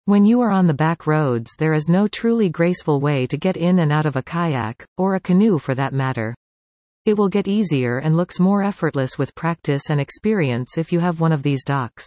When you are on the back roads, there is no truly graceful way to get in and out of a kayak, or a canoe for that matter. It will get easier and looks more effortless with practice and experience if you have one of these docks.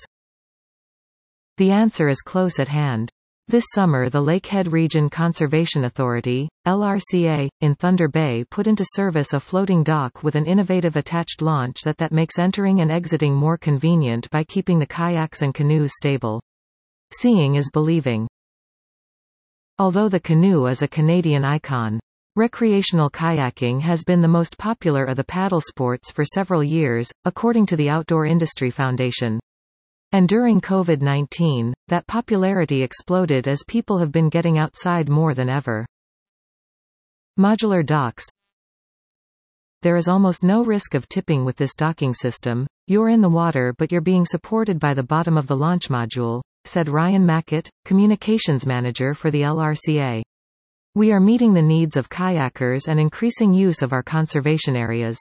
The answer is close at hand. This summer the Lakehead Region Conservation Authority, LRCA, in Thunder Bay put into service a floating dock with an innovative attached launch that makes entering and exiting more convenient by keeping the kayaks and canoes stable. Seeing is believing. Although the canoe is a Canadian icon, recreational kayaking has been the most popular of the paddle sports for several years, according to the Outdoor Industry Foundation. And during COVID-19, that popularity exploded as people have been getting outside more than ever. Modular docks. There is almost no risk of tipping with this docking system. You're in the water but you're being supported by the bottom of the launch module, said Ryan Mackett, communications manager for the LRCA. We are meeting the needs of kayakers and increasing use of our conservation areas.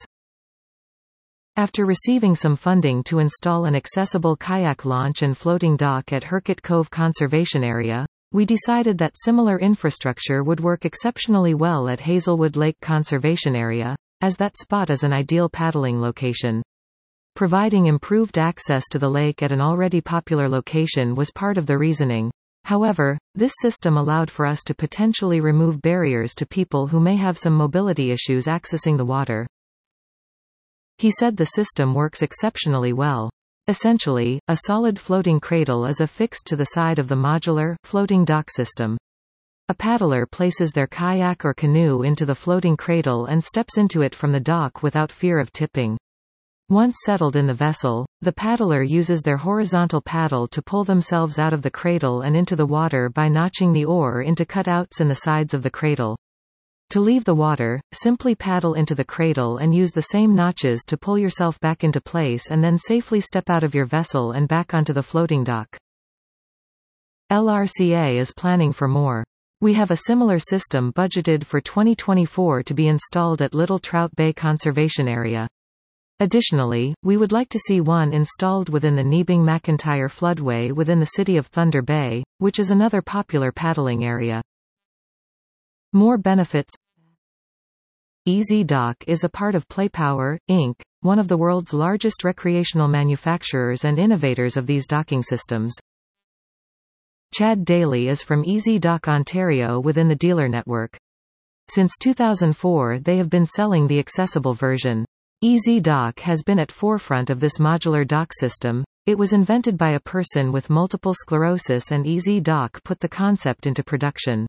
After receiving some funding to install an accessible kayak launch and floating dock at Herkett Cove Conservation Area, we decided that similar infrastructure would work exceptionally well at Hazelwood Lake Conservation Area, as that spot is an ideal paddling location. Providing improved access to the lake at an already popular location was part of the reasoning. However, this system allowed for us to potentially remove barriers to people who may have some mobility issues accessing the water. He said the system works exceptionally well. Essentially, a solid floating cradle is affixed to the side of the modular, floating dock system. A paddler places their kayak or canoe into the floating cradle and steps into it from the dock without fear of tipping. Once settled in the vessel, the paddler uses their horizontal paddle to pull themselves out of the cradle and into the water by notching the oar into cutouts in the sides of the cradle. To leave the water, simply paddle into the cradle and use the same notches to pull yourself back into place and then safely step out of your vessel and back onto the floating dock. LRCA is planning for more. We have a similar system budgeted for 2024 to be installed at Little Trout Bay Conservation Area. Additionally, we would like to see one installed within the Nebeng-McIntyre floodway within the city of Thunder Bay, which is another popular paddling area. More benefits. Easy Dock is a part of PlayPower, Inc., one of the world's largest recreational manufacturers and innovators of these docking systems. Chad Daly is from Easy Dock Ontario within the dealer network. Since 2004 they have been selling the accessible version. Easy Dock has been at forefront of this modular dock system. It was invented by a person with multiple sclerosis and Easy Dock put the concept into production.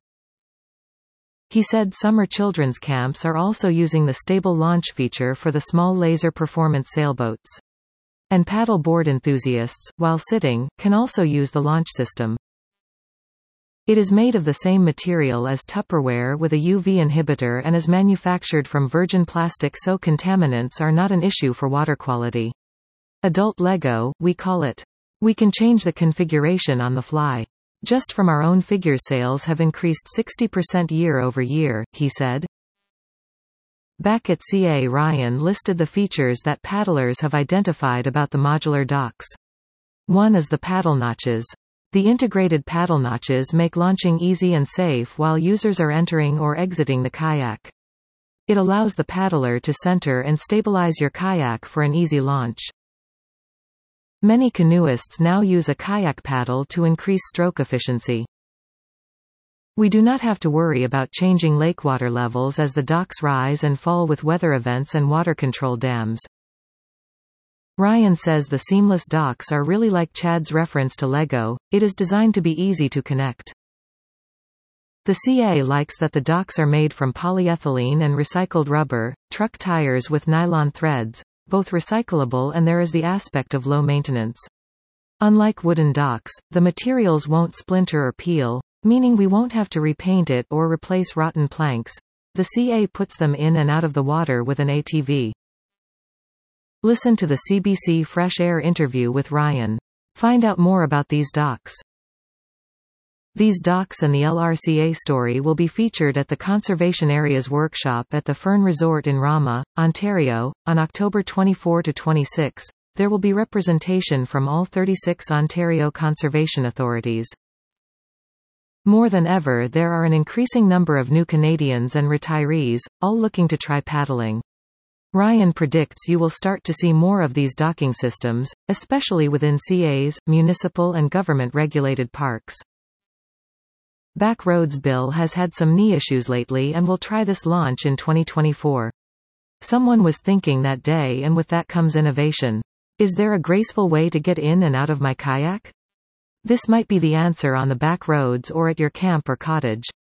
He said summer children's camps are also using the stable launch feature for the small laser performance sailboats. And paddle board enthusiasts, while sitting, can also use the launch system. It is made of the same material as Tupperware with a UV inhibitor and is manufactured from virgin plastic, so contaminants are not an issue for water quality. Adult Lego, we call it. We can change the configuration on the fly. Just from our own figure sales have increased 60% year-over-year, he said. Back at CA, Ryan listed the features that paddlers have identified about the modular docks. One is the paddle notches. The integrated paddle notches make launching easy and safe while users are entering or exiting the kayak. It allows the paddler to center and stabilize your kayak for an easy launch. Many canoeists now use a kayak paddle to increase stroke efficiency. We do not have to worry about changing lake water levels as the docks rise and fall with weather events and water control dams. Ryan says the seamless docks are really like Chad's reference to Lego. It is designed to be easy to connect. The CA likes that the docks are made from polyethylene and recycled rubber, truck tires with nylon threads, both recyclable, and there is the aspect of low maintenance. Unlike wooden docks, the materials won't splinter or peel, meaning we won't have to repaint it or replace rotten planks. The CA puts them in and out of the water with an ATV. Listen to the CBC Fresh Air interview with Ryan. Find out more about these docks. These docks and the LRCA story will be featured at the Conservation Areas Workshop at the Fern Resort in Rama, Ontario, on October 24 to 26. There will be representation from all 36 Ontario conservation authorities. More than ever, there are an increasing number of new Canadians and retirees, all looking to try paddling. Ryan predicts you will start to see more of these docking systems, especially within CAs, municipal and government-regulated parks. Backroads Bill has had some knee issues lately and will try this launch in 2024. Someone was thinking that day, and with that comes innovation. Is there a graceful way to get in and out of my kayak? This might be the answer on the back roads or at your camp or cottage.